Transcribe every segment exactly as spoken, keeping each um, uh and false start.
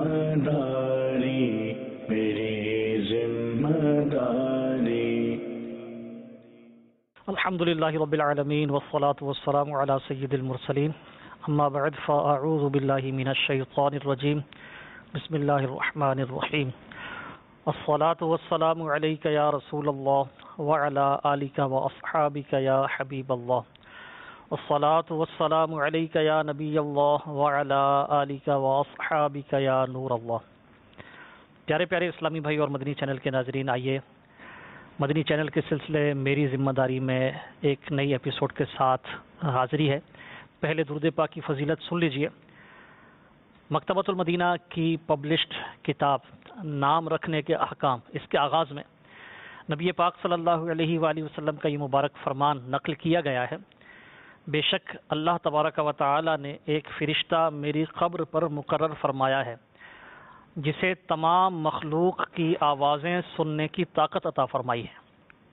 ذمہ داری میری ذمہ داری۔ الحمد للہ رب العالمین والصلاة والسلام علی سید المرسلین، اما بعد فاعوذ باللہ من الشیطان الرجیم، بسم اللہ الرحمن الرحیم۔ الصلاة والسلام علیک یا رسول اللہ وعلی آلک واصحابک یا حبیب اللہ، الصلاة والسلام علیک یا نبی اللہ وعلی آلک واصحابک یا نور اللہ۔ پیارے پیارے اسلامی بھائی اور مدنی چینل کے ناظرین، آئیے مدنی چینل کے سلسلے میری ذمہ داری میں ایک نئی ایپیسوڈ کے ساتھ حاضری ہے۔ پہلے درود پاک کی فضیلت سن لیجئے۔ مکتبۃ المدینہ کی پبلشڈ کتاب نام رکھنے کے احکام، اس کے آغاز میں نبی پاک صلی اللہ علیہ وآلہ وسلم کا یہ مبارک فرمان نقل کیا گیا ہے، بے شک اللہ تبارک و تعالی نے ایک فرشتہ میری قبر پر مقرر فرمایا ہے جسے تمام مخلوق کی آوازیں سننے کی طاقت عطا فرمائی ہے۔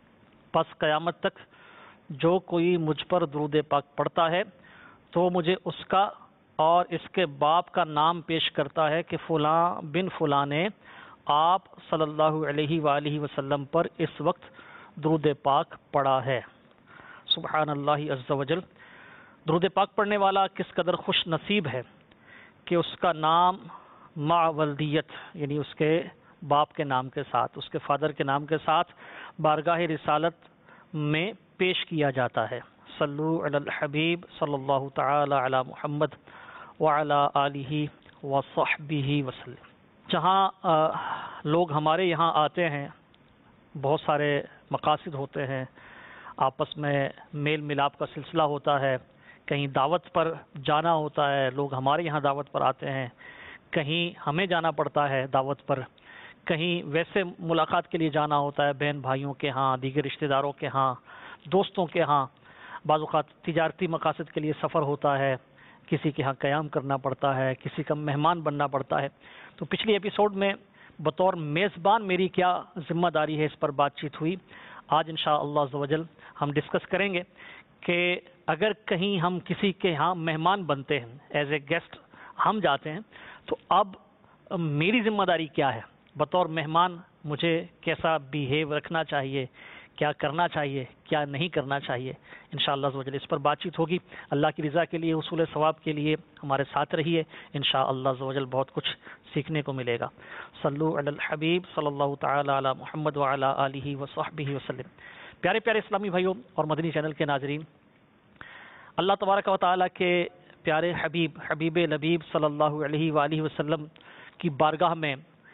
پس قیامت تک جو کوئی مجھ پر درود پاک پڑھتا ہے تو مجھے اس کا اور اس کے باپ کا نام پیش کرتا ہے کہ فلاں بن فلاں نے آپ صلی اللہ علیہ وآلہ وسلم پر اس وقت درود پاک پڑھا ہے۔ سبحان اللہ عز و جل۔ درود پاک پڑھنے والا کس قدر خوش نصیب ہے کہ اس کا نام مع ولدیت، یعنی اس کے باپ کے نام کے ساتھ، اس کے فادر کے نام کے ساتھ بارگاہ رسالت میں پیش کیا جاتا ہے۔ صلو علی الحبیب صلی اللہ تعالی علی محمد وعلی آلہ وصحبہ وسلم۔ جہاں لوگ ہمارے یہاں آتے ہیں، بہت سارے مقاصد ہوتے ہیں، آپس میں میل ملاپ کا سلسلہ ہوتا ہے، کہیں دعوت پر جانا ہوتا ہے، لوگ ہمارے یہاں دعوت پر آتے ہیں، کہیں ہمیں جانا پڑتا ہے دعوت پر، کہیں ویسے ملاقات کے لیے جانا ہوتا ہے بہن بھائیوں کے ہاں، دیگر رشتہ داروں کے ہاں، دوستوں کے ہاں، بعض اوقات تجارتی مقاصد کے لیے سفر ہوتا ہے، کسی کے ہاں قیام کرنا پڑتا ہے، کسی کا مہمان بننا پڑتا ہے۔ تو پچھلی ایپیسوڈ میں بطور میزبان میری کیا ذمہ داری ہے، اس پر بات چیت ہوئی۔ آج انشاءاللہ عز و جل ہم ڈسکس کریں گے کہ اگر کہیں ہم کسی کے ہاں مہمان بنتے ہیں، ایز اے گیسٹ ہم جاتے ہیں، تو اب میری ذمہ داری کیا ہے؟ بطور مہمان مجھے کیسا بیہیو رکھنا چاہیے، کیا کرنا چاہیے، کیا نہیں کرنا چاہیے، انشاءاللہ عز و جل اس پر بات چیت ہوگی۔ اللہ کی رضا کے لیے، حصول ثواب کے لیے ہمارے ساتھ رہیے، انشاءاللہ عز و جل بہت کچھ سیکھنے کو ملے گا۔ صلو علی الحبیب صلی اللہ تعالی علی محمد وعلی آلہ وصحبہ وسلم۔ پیارے پیارے اسلامی بھائیوں اور مدنی چینل کے ناظرین، اللہ تبارک و تعالی کے پیارے حبیب حبیب لبیب صلی اللہ علیہ وآلہ وسلم کی بارگاہ میں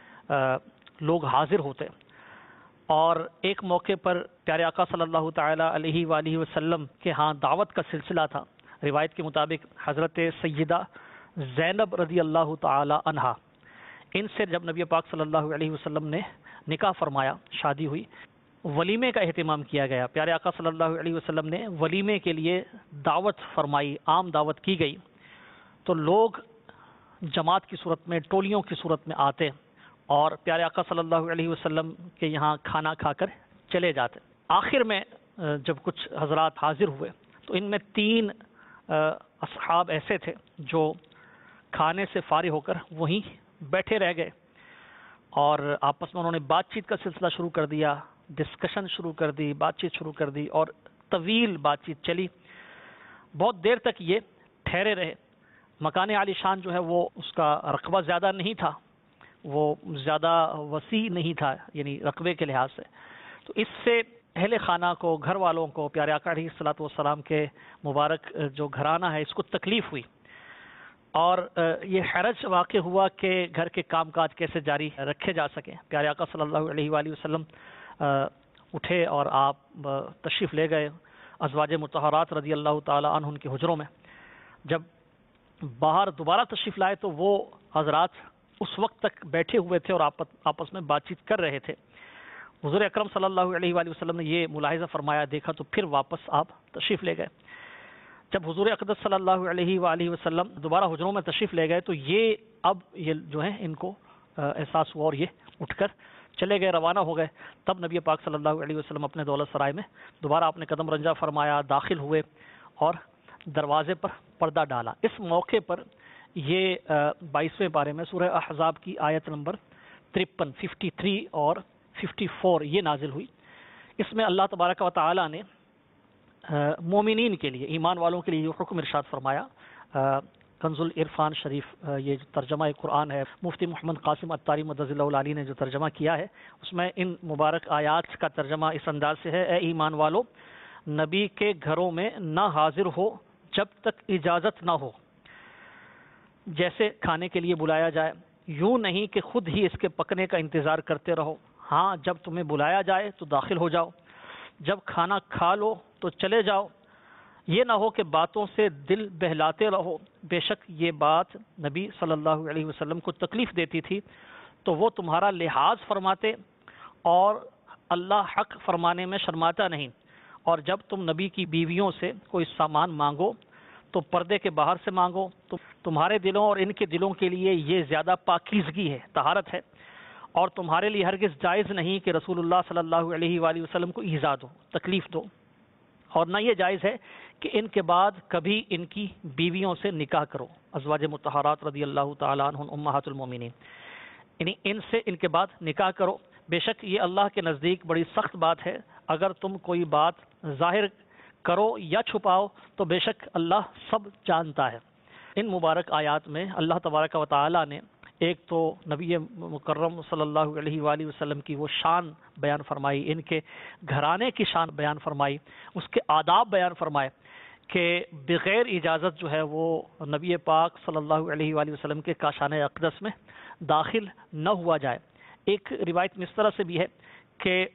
لوگ حاضر ہوتے، اور ایک موقع پر پیارے آقا صلی اللہ تعالی علیہ وآلہ وسلم کے ہاں دعوت کا سلسلہ تھا۔ روایت کے مطابق حضرت سیدہ زینب رضی اللہ تعالی عنہا، ان سے جب نبی پاک صلی اللہ علیہ وسلم نے نکاح فرمایا، شادی ہوئی، ولیمے کا اہتمام کیا گیا۔ پیارے آقا صلی اللہ علیہ وسلم نے ولیمے کے لیے دعوت فرمائی، عام دعوت کی گئی، تو لوگ جماعت کی صورت میں، ٹولیوں کی صورت میں آتے اور پیارے آقا صلی اللہ علیہ وسلم کے یہاں کھانا کھا کر چلے جاتے۔ آخر میں جب کچھ حضرات حاضر ہوئے تو ان میں تین اصحاب ایسے تھے جو کھانے سے فارغ ہو کر وہیں بیٹھے رہ گئے، اور آپس میں انہوں نے بات چیت کا سلسلہ شروع کر دیا، ڈسکشن شروع کر دی، بات چیت شروع کر دی، اور طویل بات چیت چلی۔ بہت دیر تک یہ ٹھہرے رہے۔ مکان عالی شان جو ہے وہ اس کا رقبہ زیادہ نہیں تھا، وہ زیادہ وسیع نہیں تھا، یعنی رقبے کے لحاظ سے، تو اس سے اہل خانہ کو، گھر والوں کو، پیارے آقا علیہ الصلوۃ والسلام کے مبارک جو گھرانہ ہے، اس کو تکلیف ہوئی، اور یہ حرج واقع ہوا کہ گھر کے کام کاج کیسے جاری رکھے جا سکیں۔ پیارے آقا صلی اللہ علیہ وآلہ وسلم اٹھے اور آپ تشریف لے گئے ازواج مطہرات رضی اللہ تعالی عنہ ان کے حجروں میں۔ جب باہر دوبارہ تشریف لائے تو وہ حضرات اس وقت تک بیٹھے ہوئے تھے اور آپس میں بات چیت کر رہے تھے۔ حضور اکرم صلی اللہ علیہ وآلہ وسلم نے یہ ملاحظہ فرمایا، دیکھا، تو پھر واپس آپ تشریف لے گئے۔ جب حضور اقدس صلی اللہ علیہ وآلہ وسلم دوبارہ حجروں میں تشریف لے گئے تو یہ اب یہ جو ہے ان کو احساس ہوا اور یہ اٹھ کر چلے گئے، روانہ ہو گئے۔ تب نبی پاک صلی اللہ علیہ وسلم اپنے دولت سرائے میں دوبارہ آپ نے قدم رنجہ فرمایا، داخل ہوئے اور دروازے پر پردہ ڈالا۔ اس موقع پر یہ بائیسویں پارے میں سورہ احزاب کی آیت نمبر ترپن ففٹی تھری اور ففٹی فور یہ نازل ہوئی۔ اس میں اللہ تبارک و تعالی نے مومنین کے لیے، ایمان والوں کے لیے یہ حکم ارشاد فرمایا۔ کنز العرفان شریف یہ جو ترجمہ قرآن ہے مفتی محمد قاسم اتاری مدظ اللہ العلی نے جو ترجمہ کیا ہے، اس میں ان مبارک آیات کا ترجمہ اس انداز سے ہے: اے ایمان والو، نبی کے گھروں میں نہ حاضر ہو جب تک اجازت نہ ہو، جیسے کھانے کے لیے بلایا جائے، یوں نہیں کہ خود ہی اس کے پکنے کا انتظار کرتے رہو۔ ہاں، جب تمہیں بلایا جائے تو داخل ہو جاؤ، جب کھانا کھا لو تو چلے جاؤ، یہ نہ ہو کہ باتوں سے دل بہلاتے رہو۔ بے شک یہ بات نبی صلی اللہ علیہ وسلم کو تکلیف دیتی تھی تو وہ تمہارا لحاظ فرماتے، اور اللہ حق فرمانے میں شرماتا نہیں۔ اور جب تم نبی کی بیویوں سے کوئی سامان مانگو تو پردے کے باہر سے مانگو، تو تمہارے دلوں اور ان کے دلوں کے لیے یہ زیادہ پاکیزگی ہے، طہارت ہے، اور تمہارے لیے ہرگز جائز نہیں کہ رسول اللہ صلی اللہ علیہ وآلہ وسلم کو ایذا دو، تکلیف دو، اور نہ یہ جائز ہے کہ ان کے بعد کبھی ان کی بیویوں سے نکاح کرو۔ ازواج مطہرات رضی اللہ تعالیٰ عنہن امہات المومنین، یعنی ان سے ان کے بعد نکاح کرو، بے شک یہ اللہ کے نزدیک بڑی سخت بات ہے۔ اگر تم کوئی بات ظاہر کرو یا چھپاؤ تو بے شک اللہ سب جانتا ہے۔ ان مبارک آیات میں اللہ تبارک و تعالی نے ایک تو نبی مکرم صلی اللہ علیہ وآلہ وسلم کی وہ شان بیان فرمائی، ان کے گھرانے کی شان بیان فرمائی، اس کے آداب بیان فرمائے کہ بغیر اجازت جو ہے وہ نبی پاک صلی اللہ علیہ وآلہ وسلم کے کاشانہ اقدس میں داخل نہ ہوا جائے۔ ایک روایت میں اس طرح سے بھی ہے کہ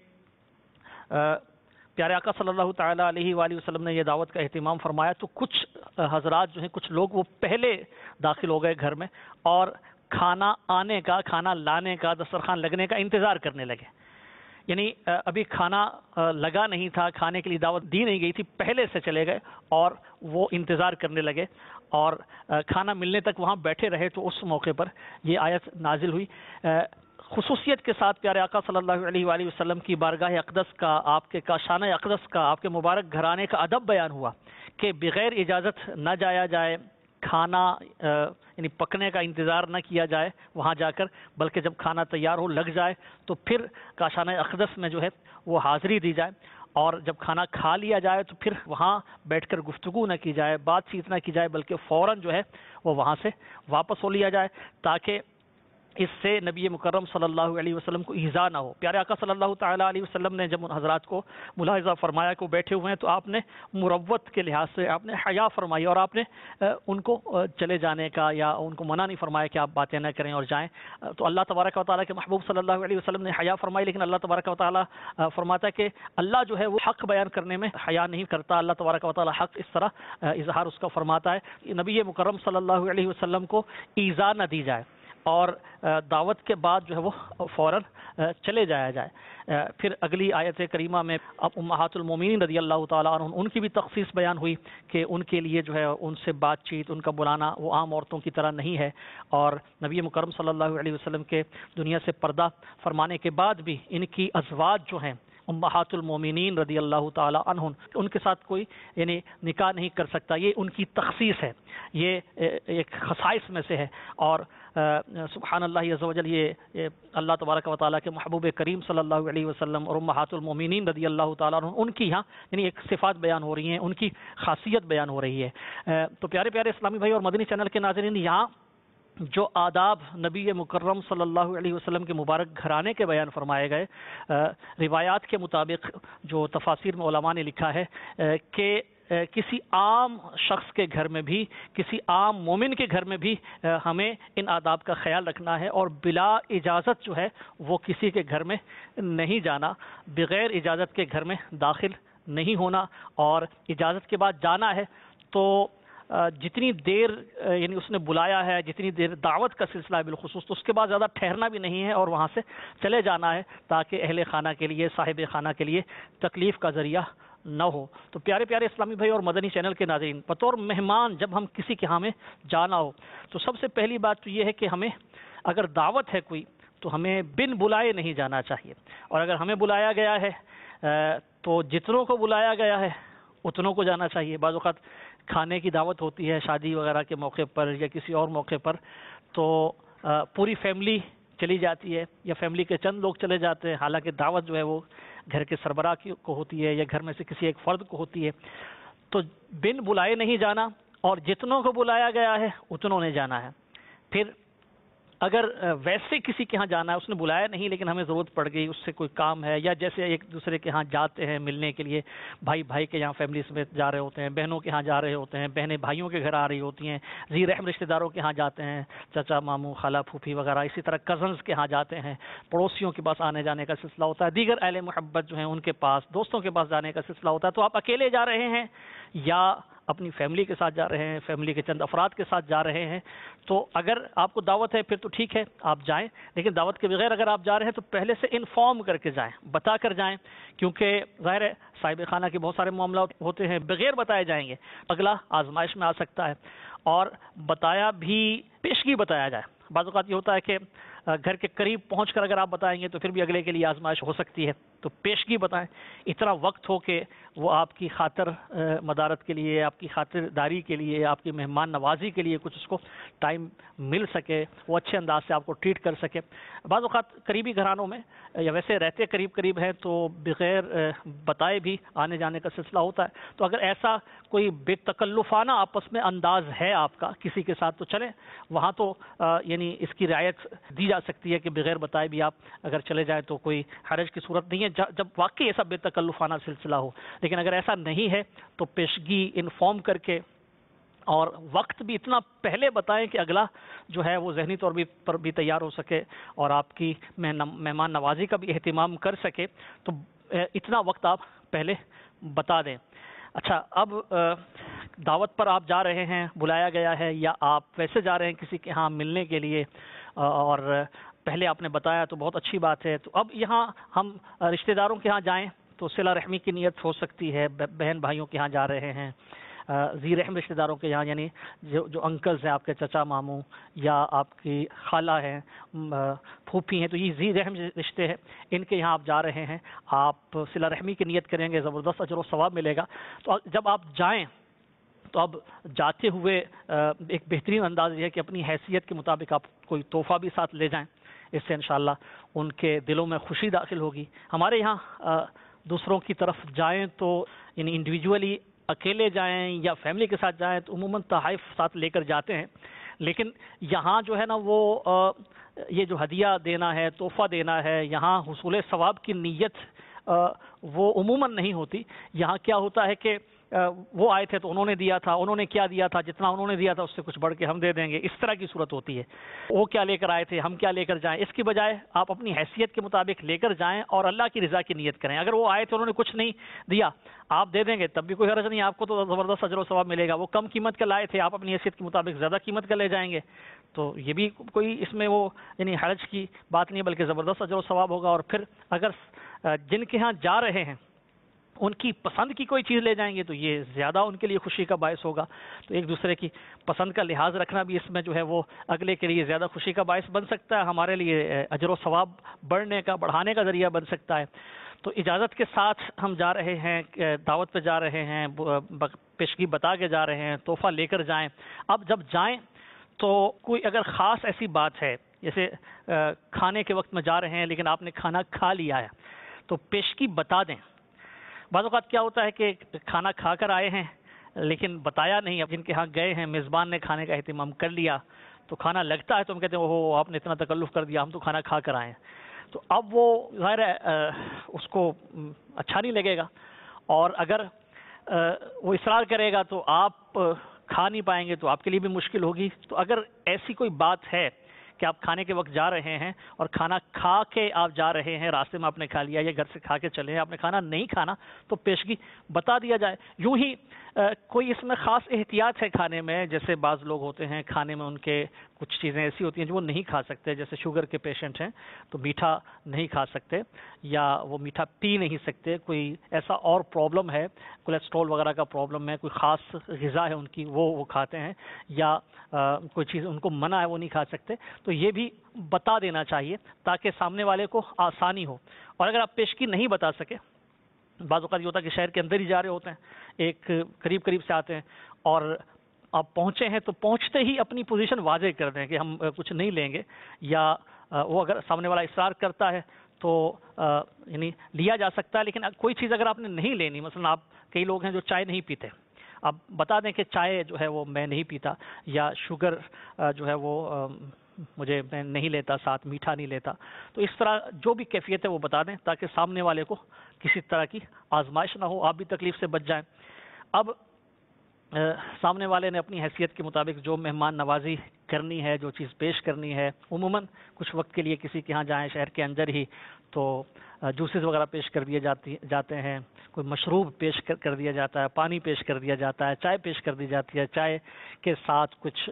پیارے آقا صلی اللہ تعالیٰ علیہ وآلہ وسلم نے یہ دعوت کا اہتمام فرمایا تو کچھ حضرات جو ہیں، کچھ لوگ وہ پہلے داخل ہو گئے گھر میں، اور کھانا آنے کا، کھانا لانے کا، دسترخوان لگنے کا انتظار کرنے لگے۔ یعنی ابھی کھانا لگا نہیں تھا، کھانے کے لیے دعوت دی نہیں گئی تھی، پہلے سے چلے گئے اور وہ انتظار کرنے لگے اور کھانا ملنے تک وہاں بیٹھے رہے۔ تو اس موقع پر یہ آیت نازل ہوئی۔ خصوصیت کے ساتھ پیارے آقا صلی اللہ علیہ وآلہ وسلم کی بارگاہ اقدس کا، آپ کے کاشانہ اقدس کا، آپ کے مبارک گھرانے کا ادب بیان ہوا کہ بغیر اجازت نہ جایا جائے، کھانا یعنی پکنے کا انتظار نہ کیا جائے وہاں جا کر، بلکہ جب کھانا تیار ہو، لگ جائے تو پھر کاشانہ اقدس میں جو ہے وہ حاضری دی جائے، اور جب کھانا کھا لیا جائے تو پھر وہاں بیٹھ کر گفتگو نہ کی جائے، بات چیت نہ کی جائے، بلکہ فوراً جو ہے وہ وہاں سے واپس ہو لیا جائے، تاکہ اس سے نبی مکرم صلی اللہ علیہ وسلم کو ایذا نہ ہو۔ پیارے آقا صلی اللہ تعالیٰ علیہ وسلم نے جب ان حضرات کو ملاحظہ فرمایا کہ وہ بیٹھے ہوئے ہیں تو آپ نے مروت کے لحاظ سے آپ نے حیا فرمائی، اور آپ نے ان کو چلے جانے کا یا ان کو منع نہیں فرمایا کہ آپ باتیں نہ کریں اور جائیں۔ تو اللہ تبارک و تعالیٰ کے محبوب صلی اللہ علیہ وسلم نے حیا فرمائی، لیکن اللہ تبارک و تعالیٰ فرماتا ہے کہ اللہ جو ہے وہ حق بیان کرنے میں حیا نہیں کرتا۔ اللہ تبارک و تعالیٰ حق اس طرح اظہار اس کا فرماتا ہے، نبی مکرم صلی اللہ علیہ وسلم کو ایذا نہ دی جائے، اور دعوت کے بعد جو ہے وہ فوراً چلے جایا جائے۔ پھر اگلی آیت کریمہ میں اب امہات المومنین رضی اللہ تعالیٰ عنہ ان کی بھی تخصیص بیان ہوئی کہ ان کے لیے جو ہے ان سے بات چیت، ان کا بلانا وہ عام عورتوں کی طرح نہیں ہے، اور نبی مکرم صلی اللہ علیہ وسلم کے دنیا سے پردہ فرمانے کے بعد بھی ان کی ازواج جو ہیں امہات المومنین رضی اللہ تعالیٰ عنہ، ان کے ساتھ کوئی یعنی نکاح نہیں کر سکتا۔ یہ ان کی تخصیص ہے، یہ ایک خصائص میں سے ہے، اور سبحان اللہ عز و جل یہ اللہ تبارک و تعالیٰ کے محبوب کریم صلی اللہ علیہ وسلم اور امہات المومنین رضی اللہ تعالیٰ عنہ ان کی یہاں یعنی ایک صفات بیان ہو رہی ہیں، ان کی خاصیت بیان ہو رہی ہے۔ تو پیارے پیارے اسلامی بھائی اور مدنی چینل کے ناظرین، یہاں جو آداب نبی مکرم صلی اللہ علیہ وسلم کے مبارک گھرانے کے بیان فرمائے گئے، روایات کے مطابق جو تفاسیر میں علماء نے لکھا ہے کہ کسی عام شخص کے گھر میں بھی، کسی عام مومن کے گھر میں بھی ہمیں ان آداب کا خیال رکھنا ہے، اور بلا اجازت جو ہے وہ کسی کے گھر میں نہیں جانا، بغیر اجازت کے گھر میں داخل نہیں ہونا، اور اجازت کے بعد جانا ہے تو جتنی دیر یعنی اس نے بلایا ہے، جتنی دیر دعوت کا سلسلہ ہے بالخصوص، تو اس کے بعد زیادہ ٹھہرنا بھی نہیں ہے اور وہاں سے چلے جانا ہے، تاکہ اہل خانہ کے لیے، صاحب خانہ کے لیے تکلیف کا ذریعہ نہ ہو۔ تو پیارے پیارے اسلامی بھائی اور مدنی چینل کے ناظرین، بطور مہمان جب ہم کسی کے ہاں میں جانا ہو تو سب سے پہلی بات تو یہ ہے کہ ہمیں اگر دعوت ہے کوئی تو ہمیں بن بلائے نہیں جانا چاہیے، اور اگر ہمیں بلایا گیا ہے تو جتنوں کو بلایا گیا ہے اتنوں کو جانا چاہیے۔ بعض اوقات کھانے کی دعوت ہوتی ہے شادی وغیرہ کے موقع پر یا کسی اور موقع پر، تو پوری فیملی چلی جاتی ہے یا فیملی کے چند لوگ چلے جاتے ہیں، حالانکہ دعوت جو ہے وہ گھر کے سربراہ کو ہوتی ہے یا گھر میں سے کسی ایک فرد کو ہوتی ہے، تو بن بلائے نہیں جانا، اور جتنوں کو بلایا گیا ہے اتنوں نے جانا ہے۔ پھر اگر ویسے کسی کے ہاں جانا ہے، اس نے بلایا نہیں لیکن ہمیں ضرورت پڑ گئی، اس سے کوئی کام ہے، یا جیسے ایک دوسرے کے ہاں جاتے ہیں ملنے کے لیے، بھائی بھائی کے یہاں فیملی سمیت جا رہے ہوتے ہیں، بہنوں کے ہاں جا رہے ہوتے ہیں، بہنیں بھائیوں کے گھر آ رہی ہوتی ہیں، ذی رحم رشتہ داروں کے ہاں جاتے ہیں، چچا ماموں خالہ پھوپھی وغیرہ، اسی طرح کزنز کے ہاں جاتے ہیں، پڑوسیوں کے پاس آنے جانے کا سلسلہ ہوتا ہے، دیگر اہل محبت جو ہیں ان کے پاس، دوستوں کے پاس جانے کا سلسلہ ہوتا ہے۔ تو آپ اکیلے جا رہے ہیں یا اپنی فیملی کے ساتھ جا رہے ہیں، فیملی کے چند افراد کے ساتھ جا رہے ہیں، تو اگر آپ کو دعوت ہے پھر تو ٹھیک ہے آپ جائیں، لیکن دعوت کے بغیر اگر آپ جا رہے ہیں تو پہلے سے انفارم کر کے جائیں، بتا کر جائیں، کیونکہ ظاہر ہے صاحب خانہ کے بہت سارے معاملات ہوتے ہیں بغیر بتائے جائیں گے، اگلا آزمائش میں آ سکتا ہے، اور بتایا بھی پیشگی بتایا جائے۔ بعض اوقات یہ ہوتا ہے کہ گھر کے قریب پہنچ کر اگر آپ بتائیں گے تو پھر بھی اگلے کے لیے آزمائش ہو سکتی ہے، تو پیشگی بتائیں، اتنا وقت ہو کہ وہ آپ کی خاطر مدارت کے لیے، آپ کی خاطر داری کے لیے، آپ کی مہمان نوازی کے لیے کچھ اس کو ٹائم مل سکے، وہ اچھے انداز سے آپ کو ٹریٹ کر سکے۔ بعض اوقات قریبی گھرانوں میں یا ویسے رہتے قریب قریب ہیں تو بغیر بتائے بھی آنے جانے کا سلسلہ ہوتا ہے، تو اگر ایسا کوئی بے تکلفانہ آپس میں انداز ہے آپ کا کسی کے ساتھ تو چلیں، وہاں تو یعنی اس کی رعایت دی جا سکتی ہے کہ بغیر بتائے بھی آپ اگر چلے جائیں تو کوئی حرج کی صورت نہیں ہے جب واقعی ایسا بے تکلفانہ سلسلہ ہو۔ لیکن اگر ایسا نہیں ہے تو پیشگی انفارم کر کے اور وقت بھی اتنا پہلے بتائیں کہ اگلا جو ہے وہ ذہنی طور پر بھی تیار ہو سکے اور آپ کی مہمان نوازی کا بھی اہتمام کر سکے، تو اتنا وقت آپ پہلے بتا دیں۔ اچھا، اب دعوت پر آپ جا رہے ہیں، بلایا گیا ہے، یا آپ ویسے جا رہے ہیں کسی کے ہاں ملنے کے لیے اور پہلے آپ نے بتایا تو بہت اچھی بات ہے۔ تو اب یہاں ہم رشتہ داروں کے ہاں جائیں تو صلہ رحمی کی نیت ہو سکتی ہے، بہن بھائیوں کے ہاں جا رہے ہیں، ذی رحم رشتہ داروں کے یہاں، یعنی جو جو انکلز ہیں آپ کے، چچا ماموں یا آپ کی خالہ ہیں، پھوپھی ہیں، تو یہ ذی رحم رشتے ہیں، ان کے یہاں آپ جا رہے ہیں، آپ صلہ رحمی کی نیت کریں گے، زبردست اجر و ثواب ملے گا۔ تو جب آپ جائیں تو اب جاتے ہوئے ایک بہترین انداز یہ ہے کہ اپنی حیثیت کے مطابق آپ کوئی تحفہ بھی ساتھ لے جائیں، اس سے انشاءاللہ ان کے دلوں میں خوشی داخل ہوگی۔ ہمارے یہاں دوسروں کی طرف جائیں تو یعنی انڈیویجولی اکیلے جائیں یا فیملی کے ساتھ جائیں تو عموماً تحائف ساتھ لے کر جاتے ہیں، لیکن یہاں جو ہے نا وہ یہ جو ہدیہ دینا ہے، تحفہ دینا ہے، یہاں حصول ثواب کی نیت وہ عموماً نہیں ہوتی۔ یہاں کیا ہوتا ہے کہ وہ آئے تھے تو انہوں نے دیا تھا، انہوں نے کیا دیا تھا، جتنا انہوں نے دیا تھا اس سے کچھ بڑھ کے ہم دے دیں گے، اس طرح کی صورت ہوتی ہے۔ وہ کیا لے کر آئے تھے، ہم کیا لے کر جائیں، اس کی بجائے آپ اپنی حیثیت کے مطابق لے کر جائیں اور اللہ کی رضا کی نیت کریں۔ اگر وہ آئے تھے انہوں نے کچھ نہیں دیا، آپ دے دیں گے تب بھی کوئی حرج نہیں، آپ کو تو زبردست اجر و ثواب ملے گا۔ وہ کم قیمت کا لائے تھے، آپ اپنی حیثیت کے مطابق زیادہ قیمت کا لے جائیں گے تو یہ بھی کوئی اس میں وہ یعنی حرج کی بات نہیں، بلکہ زبردست اجر و ثواب ہوگا۔ اور پھر اگر جن کے ہاں جا رہے ہیں ان کی پسند کی کوئی چیز لے جائیں گے تو یہ زیادہ ان کے لیے خوشی کا باعث ہوگا۔ تو ایک دوسرے کی پسند کا لحاظ رکھنا بھی اس میں جو ہے وہ اگلے کے لیے زیادہ خوشی کا باعث بن سکتا ہے، ہمارے لیے اجر و ثواب بڑھنے کا، بڑھانے کا ذریعہ بن سکتا ہے۔ تو اجازت کے ساتھ ہم جا رہے ہیں، دعوت پہ جا رہے ہیں، پیشگی بتا کے جا رہے ہیں، تحفہ لے کر جائیں۔ اب جب جائیں تو کوئی اگر خاص ایسی بات ہے، جیسے کھانے کے وقت میں جا رہے ہیں لیکن آپ نے کھانا کھا لیا ہے تو پیشگی بتا دیں۔ بعض اوقات کیا ہوتا ہے کہ کھانا کھا کر آئے ہیں لیکن بتایا نہیں، اب جن کے ہاں گئے ہیں میزبان نے کھانے کا اہتمام کر لیا تو کھانا لگتا ہے تو ہم کہتے ہیں اوہ آپ نے اتنا تکلف کر دیا، ہم تو کھانا کھا کر آئے ہیں۔ تو اب وہ ظاہر ہے اس کو اچھا نہیں لگے گا، اور اگر وہ اصرار کرے گا تو آپ کھا نہیں پائیں گے تو آپ کے لیے بھی مشکل ہوگی۔ تو اگر ایسی کوئی بات ہے کہ آپ کھانے کے وقت جا رہے ہیں اور کھانا کھا کے آپ جا رہے ہیں، راستے میں آپ نے کھا لیا یا گھر سے کھا کے چلے ہیں، آپ نے کھانا نہیں کھانا تو پیشگی بتا دیا جائے۔ یوں ہی کوئی اس میں خاص احتیاط ہے کھانے میں، جیسے بعض لوگ ہوتے ہیں کھانے میں ان کے کچھ چیزیں ایسی ہوتی ہیں جو وہ نہیں کھا سکتے، جیسے شوگر کے پیشنٹ ہیں تو میٹھا نہیں کھا سکتے یا وہ میٹھا پی نہیں سکتے، کوئی ایسا اور پرابلم ہے، کولیسٹرول وغیرہ کا پرابلم ہے، کوئی خاص غذا ہے ان کی وہ وہ کھاتے ہیں، یا کوئی چیز ان کو منع ہے وہ نہیں کھا سکتے، تو یہ بھی بتا دینا چاہیے تاکہ سامنے والے کو آسانی ہو۔ اور اگر آپ پیشگی نہیں بتا سکے، بعض اوقات یہ ہوتا ہے کہ شہر کے اندر ہی جا رہے ہوتے ہیں، ایک قریب قریب سے آتے ہیں اور آپ پہنچے ہیں تو پہنچتے ہی اپنی پوزیشن واضح کر دیں کہ ہم کچھ نہیں لیں گے، یا وہ اگر سامنے والا اصرار کرتا ہے تو یعنی لیا جا سکتا ہے، لیکن کوئی چیز اگر آپ نے نہیں لینی، مثلا آپ کئی لوگ ہیں جو چائے نہیں پیتے، آپ بتا دیں کہ چائے جو ہے وہ میں نہیں پیتا، یا شوگر جو ہے وہ مجھے میں نہیں لیتا، ساتھ میٹھا نہیں لیتا، تو اس طرح جو بھی کیفیت ہے وہ بتا دیں تاکہ سامنے والے کو کسی طرح کی آزمائش نہ ہو، آپ بھی تکلیف سے بچ جائیں۔ اب سامنے والے نے اپنی حیثیت کے مطابق جو مہمان نوازی کرنی ہے، جو چیز پیش کرنی ہے، عموماً کچھ وقت کے لیے کسی کے ہاں جائیں شہر کے اندر ہی تو جوسز وغیرہ پیش کر دیے جاتی جاتے ہیں، کوئی مشروب پیش کر دیا جاتا ہے، پانی پیش کر دیا جاتا ہے، چائے پیش کر دی جاتی ہے، چائے کے ساتھ کچھ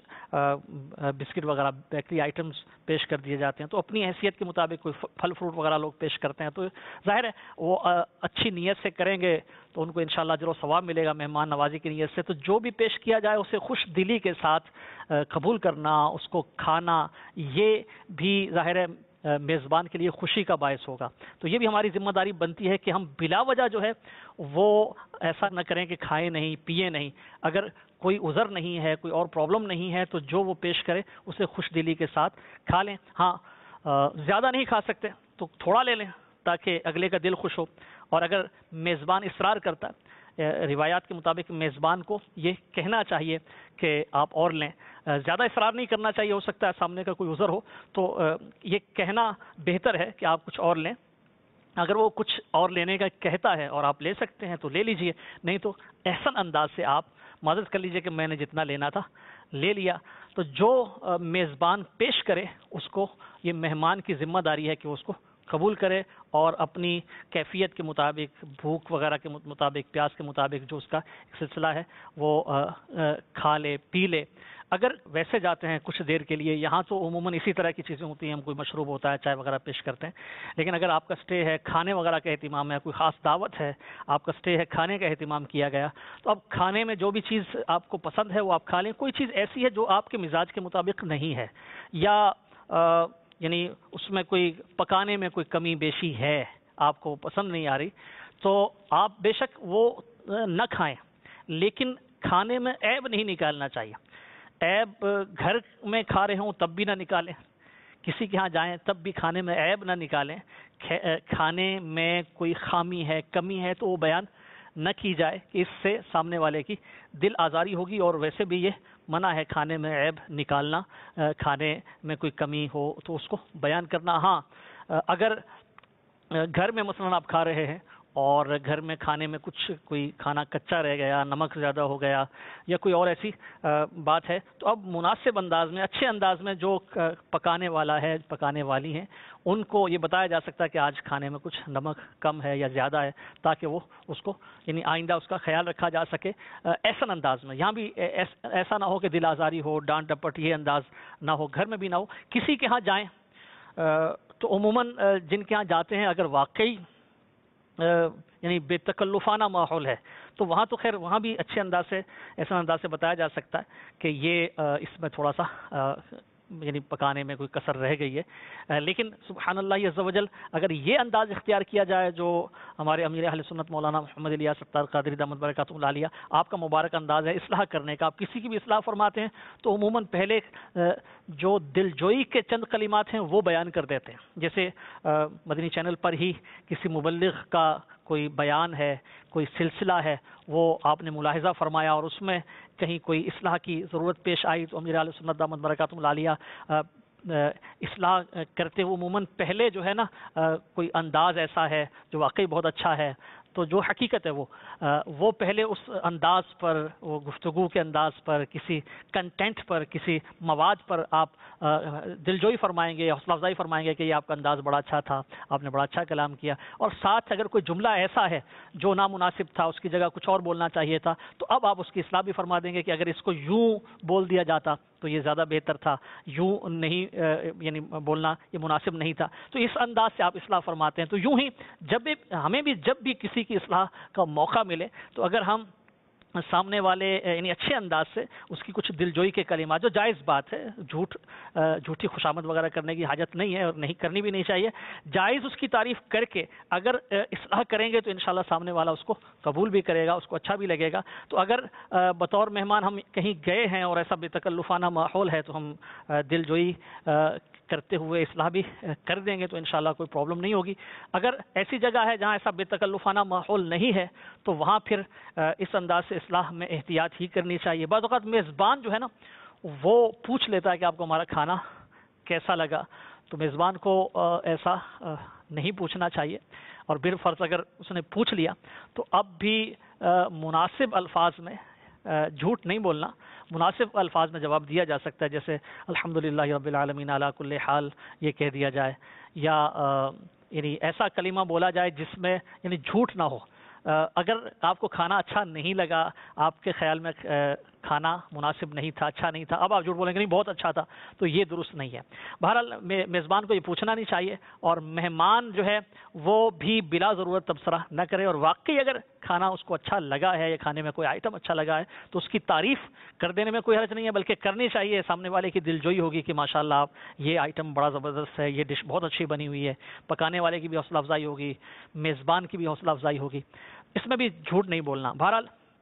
بسکٹ وغیرہ بیکری آئٹمز پیش کر دیے جاتے ہیں، تو اپنی حیثیت کے مطابق کوئی پھل فروٹ وغیرہ لوگ پیش کرتے ہیں، تو ظاہر ہے وہ اچھی نیت سے کریں گے تو ان کو انشاءاللہ اجر و ثواب ملے گا مہمان نوازی کی نیت سے۔ تو جو بھی پیش کیا جائے اسے خوش دلی کے ساتھ قبول کرنا، اس کو کھانا، یہ بھی ظاہر ہے میزبان کے لیے خوشی کا باعث ہوگا۔ تو یہ بھی ہماری ذمہ داری بنتی ہے کہ ہم بلا وجہ جو ہے وہ ایسا نہ کریں کہ کھائیں نہیں، پیے نہیں۔ اگر کوئی عذر نہیں ہے، کوئی اور پرابلم نہیں ہے تو جو وہ پیش کرے اسے خوش دلی کے ساتھ کھا لیں۔ ہاں زیادہ نہیں کھا سکتے تو تھوڑا لے لیں تاکہ اگلے کا دل خوش ہو، اور اگر میزبان اصرار کرتا ہے، روایات کے مطابق میزبان کو یہ کہنا چاہیے کہ آپ اور لیں، زیادہ اصرار نہیں کرنا چاہیے، ہو سکتا ہے سامنے کا کوئی عذر ہو تو یہ کہنا بہتر ہے کہ آپ کچھ اور لیں۔ اگر وہ کچھ اور لینے کا کہتا ہے اور آپ لے سکتے ہیں تو لے لیجئے، نہیں تو احسن انداز سے آپ معذرت کر لیجئے کہ میں نے جتنا لینا تھا لے لیا۔ تو جو میزبان پیش کرے اس کو یہ مہمان کی ذمہ داری ہے کہ اس کو قبول کرے اور اپنی کیفیت کے مطابق، بھوک وغیرہ کے مطابق، پیاس کے مطابق جو اس کا سلسلہ ہے وہ کھا لے، پی لے۔ اگر ویسے جاتے ہیں کچھ دیر کے لیے، یہاں تو عموماً اسی طرح کی چیزیں ہوتی ہیں، ہم کوئی مشروب ہوتا ہے، چائے وغیرہ پیش کرتے ہیں، لیکن اگر آپ کا سٹے ہے، کھانے وغیرہ کا اہتمام ہے، کوئی خاص دعوت ہے، آپ کا سٹے ہے، کھانے کا اہتمام کیا گیا، تو اب کھانے میں جو بھی چیز آپ کو پسند ہے وہ آپ کھا لیں۔ کوئی چیز ایسی ہے جو آپ کے مزاج کے مطابق نہیں ہے، یا یعنی اس میں کوئی پکانے میں کوئی کمی بیشی ہے، آپ کو پسند نہیں آ رہی، تو آپ بے شک وہ نہ کھائیں، لیکن کھانے میں عیب نہیں نکالنا چاہیے۔ عیب گھر میں کھا رہے ہوں تب بھی نہ نکالیں، کسی کے ہاں جائیں تب بھی کھانے میں عیب نہ نکالیں، کھانے میں کوئی خامی ہے، کمی ہے تو وہ بیان نہ کی جائے کہ اس سے سامنے والے کی دل آزاری ہوگی، اور ویسے بھی یہ منع ہے کھانے میں عیب نکالنا، کھانے میں کوئی کمی ہو تو اس کو بیان کرنا۔ ہاں اگر گھر میں مثلا آپ کھا رہے ہیں اور گھر میں کھانے میں کچھ کوئی کھانا کچا رہ گیا، نمک زیادہ ہو گیا یا کوئی اور ایسی بات ہے، تو اب مناسب انداز میں، اچھے انداز میں جو پکانے والا ہے، پکانے والی ہیں، ان کو یہ بتایا جا سکتا ہے کہ آج کھانے میں کچھ نمک کم ہے یا زیادہ ہے، تاکہ وہ اس کو یعنی آئندہ اس کا خیال رکھا جا سکے ایسا انداز میں۔ یہاں بھی ایسا نہ ہو کہ دل آزاری ہو، ڈانٹ ڈپٹ یہ انداز نہ ہو، گھر میں بھی نہ ہو۔ کسی کے ہاں جائیں تو عموماً جن کے ہاں جاتے ہیں اگر واقعی یعنی بے تکلفانہ ماحول ہے تو وہاں تو خیر وہاں بھی اچھے انداز سے، ایسا انداز سے بتایا جا سکتا ہے کہ یہ اس میں تھوڑا سا یعنی پکانے میں کوئی کسر رہ گئی ہے، لیکن سبحان اللہ عز و جل اگر یہ انداز اختیار کیا جائے جو ہمارے امیر اہل سنت مولانا محمد الیاس ستار قادری دامت برکاتہ العالیہ آپ کا مبارک انداز ہے اصلاح کرنے کا۔ آپ کسی کی بھی اصلاح فرماتے ہیں تو عموماً پہلے جو دل جوئی کے چند کلمات ہیں وہ بیان کر دیتے ہیں، جیسے مدنی چینل پر ہی کسی مبلغ کا کوئی بیان ہے، کوئی سلسلہ ہے، وہ آپ نے ملاحظہ فرمایا اور اس میں کہیں کوئی اصلاح کی ضرورت پیش آئی تو امیر اہل سنت دامت برکاتہ العالیہ اصلاح کرتے ہوئے عموماً پہلے جو ہے نا کوئی انداز ایسا ہے جو واقعی بہت اچھا ہے، تو جو حقیقت ہے وہ وہ پہلے اس انداز پر، وہ گفتگو کے انداز پر، کسی کنٹینٹ پر، کسی مواد پر آپ دلجوئی فرمائیں گے، حوصلہ افزائی فرمائیں گے کہ یہ آپ کا انداز بڑا اچھا تھا، آپ نے بڑا اچھا کلام کیا، اور ساتھ اگر کوئی جملہ ایسا ہے جو نامناسب تھا، اس کی جگہ کچھ اور بولنا چاہیے تھا، تو اب آپ اس کی اصلاح بھی فرما دیں گے کہ اگر اس کو یوں بول دیا جاتا تو یہ زیادہ بہتر تھا، یوں نہیں یعنی بولنا یہ مناسب نہیں تھا، تو اس انداز سے آپ اصلاح فرماتے ہیں۔ تو یوں ہی جب بھی ہمیں بھی جب بھی کسی کی اصلاح کا موقع ملے تو اگر ہم سامنے والے یعنی اچھے انداز سے اس کی کچھ دلجوئی کے کلمات، جو جائز بات ہے، جھوٹ جھوٹی خوشامد وغیرہ کرنے کی حاجت نہیں ہے اور نہیں کرنی بھی نہیں چاہیے، جائز اس کی تعریف کر کے اگر اصلاح کریں گے تو انشاءاللہ سامنے والا اس کو قبول بھی کرے گا، اس کو اچھا بھی لگے گا۔ تو اگر بطور مہمان ہم کہیں گئے ہیں اور ایسا بے تکلفانہ ماحول ہے تو ہم دلجوئی کرتے ہوئے اصلاح بھی کر دیں گے تو انشاءاللہ کوئی پرابلم نہیں ہوگی۔ اگر ایسی جگہ ہے جہاں ایسا بے تکلفانہ ماحول نہیں ہے تو وہاں پھر اس انداز سے اصلاح میں احتیاط ہی کرنی چاہیے۔ بعض اوقات میزبان جو ہے نا وہ پوچھ لیتا ہے کہ آپ کو ہمارا کھانا کیسا لگا، تو میزبان کو ایسا نہیں پوچھنا چاہیے، اور بالفرض اگر اس نے پوچھ لیا تو اب بھی مناسب الفاظ میں جھوٹ نہیں بولنا، مناسب الفاظ میں جواب دیا جا سکتا ہے، جیسے الحمدللہ رب العالمین علی کل حال یہ کہہ دیا جائے، یا یعنی ایسا کلمہ بولا جائے جس میں یعنی جھوٹ نہ ہو۔ اگر آپ کو کھانا اچھا نہیں لگا، آپ کے خیال میں کھانا مناسب نہیں تھا، اچھا نہیں تھا، اب آپ جھوٹ بولیں گے نہیں بہت اچھا تھا، تو یہ درست نہیں ہے۔ بہرحال میزبان کو یہ پوچھنا نہیں چاہیے، اور مہمان جو ہے وہ بھی بلا ضرورت تبصرہ نہ کرے، اور واقعی اگر کھانا اس کو اچھا لگا ہے یا کھانے میں کوئی آئٹم اچھا لگا ہے تو اس کی تعریف کر دینے میں کوئی حرج نہیں ہے، بلکہ کرنی چاہیے۔ سامنے والے کی دلجوئی ہوگی کہ ماشاءاللہ آپ یہ آئٹم بڑا زبردست ہے، یہ ڈش بہت اچھی بنی ہوئی ہے، پکانے والے کی بھی حوصلہ افزائی ہوگی، میزبان کی بھی حوصلہ افزائی ہوگی، اس میں بھی جھوٹ نہیں بولنا۔ بہرحال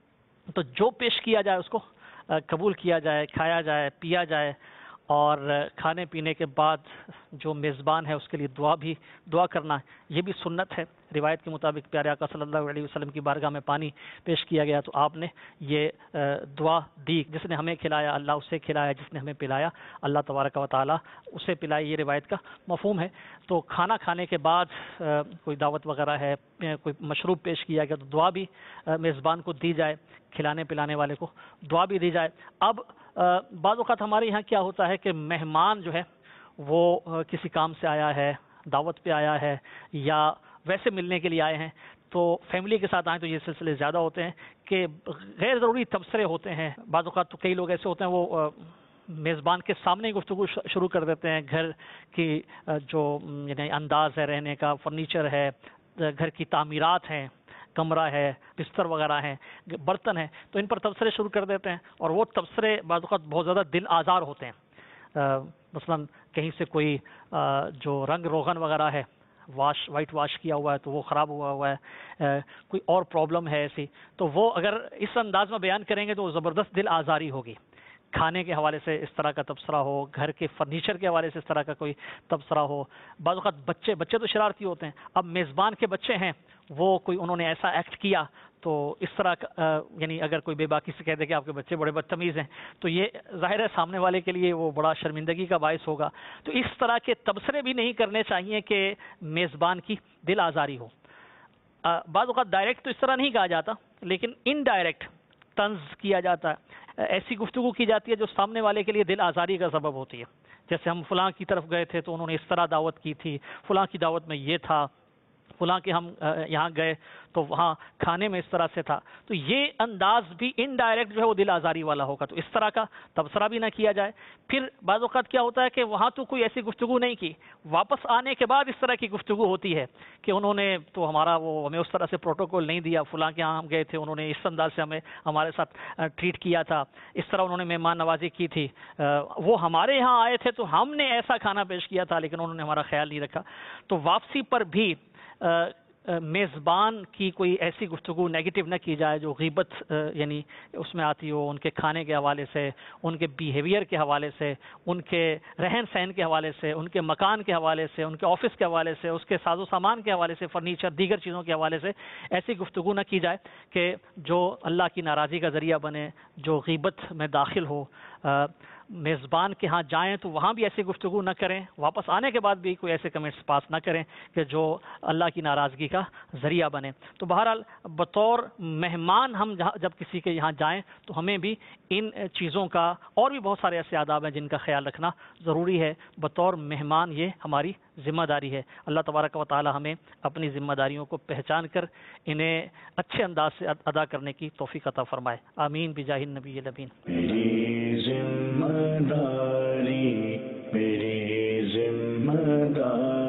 تو جو پیش کیا جائے اس کو قبول کیا جائے، کھایا جائے، پیا جائے، اور کھانے پینے کے بعد جو میزبان ہے اس کے لیے دعا بھی دعا کرنا، یہ بھی سنت ہے۔ روایت کے مطابق پیارے آقا صلی اللہ علیہ وسلم کی بارگاہ میں پانی پیش کیا گیا تو آپ نے یہ دعا دی، جس نے ہمیں کھلایا اللہ اسے کھلایا، جس نے ہمیں پلایا اللہ تبارک و تعالی اسے پلایا، یہ روایت کا مفہوم ہے۔ تو کھانا کھانے کے بعد کوئی دعوت وغیرہ ہے، کوئی مشروب پیش کیا گیا تو دعا بھی میزبان کو دی جائے، کھلانے پلانے والے کو دعا بھی دی جائے۔ اب بعض اوقات ہمارے یہاں کیا ہوتا ہے کہ مہمان جو ہے وہ کسی کام سے آیا ہے، دعوت پہ آیا ہے، یا ویسے ملنے کے لیے آئے ہیں، تو فیملی کے ساتھ آئیں تو یہ سلسلے زیادہ ہوتے ہیں کہ غیر ضروری تبصرے ہوتے ہیں۔ بعض اوقات تو کئی لوگ ایسے ہوتے ہیں وہ میزبان کے سامنے گفتگو شروع کر دیتے ہیں، گھر کی جو یعنی انداز ہے رہنے کا، فرنیچر ہے، گھر کی تعمیرات ہیں، کمرہ ہے، بستر وغیرہ ہیں، برتن ہیں، تو ان پر تبصرے شروع کر دیتے ہیں، اور وہ تبصرے بعض اوقات بہت زیادہ دل آزار ہوتے ہیں۔ مثلا کہیں سے کوئی جو رنگ روغن وغیرہ ہے، واش وائٹ واش کیا ہوا ہے تو وہ خراب ہوا ہوا ہے، کوئی اور پرابلم ہے ایسی، تو وہ اگر اس انداز میں بیان کریں گے تو وہ زبردست دل آزاری ہوگی۔ کھانے کے حوالے سے اس طرح کا تبصرہ ہو، گھر کے فرنیچر کے حوالے سے اس طرح کا کوئی تبصرہ ہو، بعض اوقات بچے بچے تو شرارتی ہوتے ہیں، اب میزبان کے بچے ہیں وہ کوئی انہوں نے ایسا ایکٹ کیا تو اس طرح یعنی اگر کوئی بے باکی سے کہہ دے کہ آپ کے بچے بڑے بدتمیز ہیں تو یہ ظاہر ہے سامنے والے کے لیے وہ بڑا شرمندگی کا باعث ہوگا۔ تو اس طرح کے تبصرے بھی نہیں کرنے چاہیے کہ میزبان کی دل آزاری ہو۔ بعض اوقات ڈائریکٹ تو اس طرح نہیں کہا جاتا، لیکن انڈائریکٹ طنز کیا جاتا ہے، ایسی گفتگو کی جاتی ہے جو سامنے والے کے لیے دل آزاری کا سبب ہوتی ہے، جیسے ہم فلاں کی طرف گئے تھے تو انہوں نے اس طرح دعوت کی تھی، فلاں کی دعوت میں یہ تھا، فلاں کے ہم یہاں گئے تو وہاں کھانے میں اس طرح سے تھا، تو یہ انداز بھی انڈائریکٹ جو ہے وہ دل آزاری والا ہوگا، تو اس طرح کا تبصرہ بھی نہ کیا جائے۔ پھر بعض اوقات کیا ہوتا ہے کہ وہاں تو کوئی ایسی گفتگو نہیں کی، واپس آنے کے بعد اس طرح کی گفتگو ہوتی ہے کہ انہوں نے تو ہمارا وہ ہمیں اس طرح سے پروٹوکول نہیں دیا، فلاں کے یہاں ہم گئے تھے انہوں نے اس انداز سے ہمیں ہمارے ساتھ ٹریٹ کیا تھا، اس طرح انہوں نے مہمان نوازی کی تھی، وہ ہمارے یہاں آئے تھے تو ہم نے ایسا کھانا پیش کیا تھا لیکن انہوں نے ہمارا خیال نہیں رکھا۔ تو واپسی پر بھی میزبان کی کوئی ایسی گفتگو نیگیٹو نہ کی جائے جو غیبت یعنی اس میں آتی ہو، ان کے کھانے کے حوالے سے، ان کے بیہیویئر کے حوالے سے، ان کے رہن سہن کے حوالے سے، ان کے مکان کے حوالے سے، ان کے آفس کے حوالے سے، اس کے ساز و سامان کے حوالے سے، فرنیچر دیگر چیزوں کے حوالے سے ایسی گفتگو نہ کی جائے کہ جو اللہ کی ناراضی کا ذریعہ بنے، جو غیبت میں داخل ہو۔ میزبان کے ہاں جائیں تو وہاں بھی ایسی گفتگو نہ کریں، واپس آنے کے بعد بھی کوئی ایسے کمنٹس پاس نہ کریں کہ جو اللہ کی ناراضگی کا ذریعہ بنے۔ تو بہرحال بطور مہمان ہم جب کسی کے یہاں جائیں تو ہمیں بھی ان چیزوں کا، اور بھی بہت سارے ایسے آداب ہیں جن کا خیال رکھنا ضروری ہے، بطور مہمان یہ ہماری ذمہ داری ہے۔ اللہ تبارک و تعالی ہمیں اپنی ذمہ داریوں کو پہچان کر انہیں اچھے انداز سے ادا کرنے کی توفیق عطا فرمائے، آمین بجاہ النبی الامین۔ میری ذمہ داری میری ذمہ داری